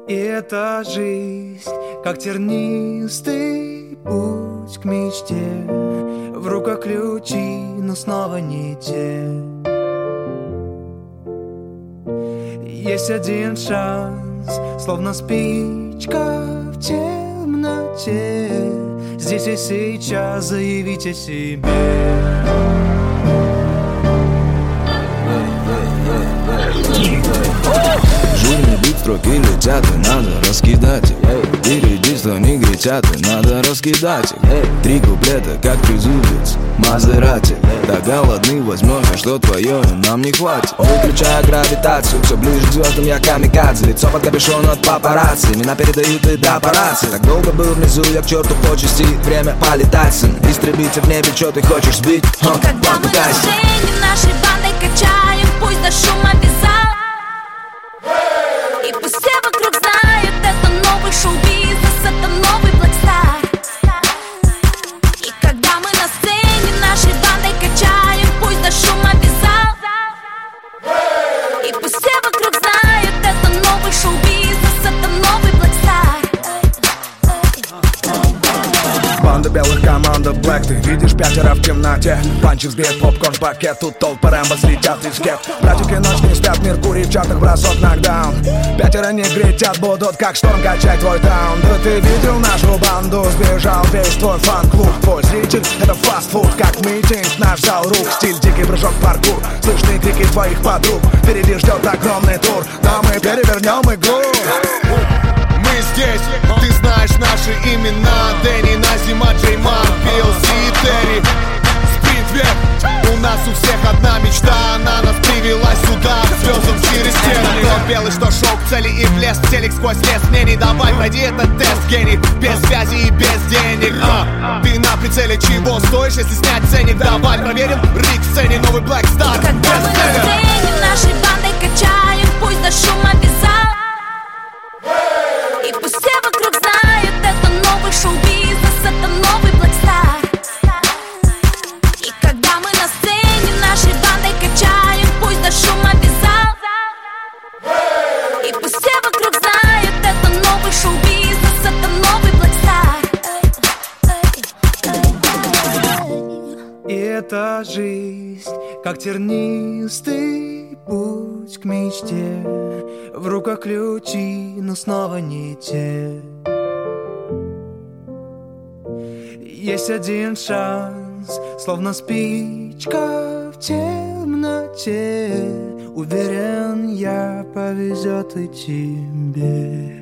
И эта жизнь, как тернистый путь к мечте. В руках ключи, но снова не те. Есть один шанс, словно спичка в темноте. Здесь и сейчас заявить о себе. Жирный бит, строки летят, и надо раскидать их. Впереди, что не гретят, и надо раскидать их. 3 куплета, как трезубец, Мазерати. Так голодны, возьмем, а что твое, нам не хватит. Выключая гравитацию, все ближе к звездам, я камикадзе. Лицо под капюшоном от папарацци, меня передают и до аппарации. Так долго был внизу, я к черту почести. Время полетать, сын, истребитель в небе, что ты хочешь сбить? Когда мы на сцене нашей бандой качаем, пусть до шума вязал. И пусть все вокруг знают, это новый шоу-бизнес, это новый Blackstar. И когда мы на сцене нашей бандой качаем, пусть до шума вязал. И пусть все вокруг знают, это новый шоу-бизнес, это новый Blackstar. Банда белых, команда Black. Ты видишь 5 в темноте. Панчи взбит, попкорн пакет. Тут толпы Рэмбо слетят из кеп. Братики ночь не спят, Меркурий в чатах, бросок нокдаун. 5 не гретят, будут как шторм качать твой таун. Да ты видел нашу банду, сбежал весь твой фан-клуб. Твой зритель — это фастфуд, как митинг, наш зал рук. Стиль дикий прыжок, паркур, слышны крики твоих подруг. Впереди ждет огромный тур, но мы перевернем игру. Мы здесь, ты знаешь наши имена. Дэнни, Назима, Джеймар, PLC и Терри. Спринтвек, у нас у всех одна мечта. Она нас привела сюда, к звездам через стены. Тот белый, что шел к цели и влез в телек сквозь лес мнений. Давай, пройди этот тест, гений, без связи и без денег. Ты на прицеле чего стоишь, если снять ценник? Давай проверим, рик в сцене, новый Blackstar. Когда мы на сцене нашей бандой качаем, пусть до шума вязал. И пусть все вокруг знают, это новый шоу-бизнес, это новый Blackstar. И когда мы на сцене нашей бандой качаем, пусть до шума вязал. И пусть все вокруг знают, это новый шоу-бизнес, это новый Blackstar. И эта жизнь, как тернистый путь к мечте. В руках ключи, но снова не те. Есть один шанс, словно спичка в темноте. Уверен, я повезет и тебе.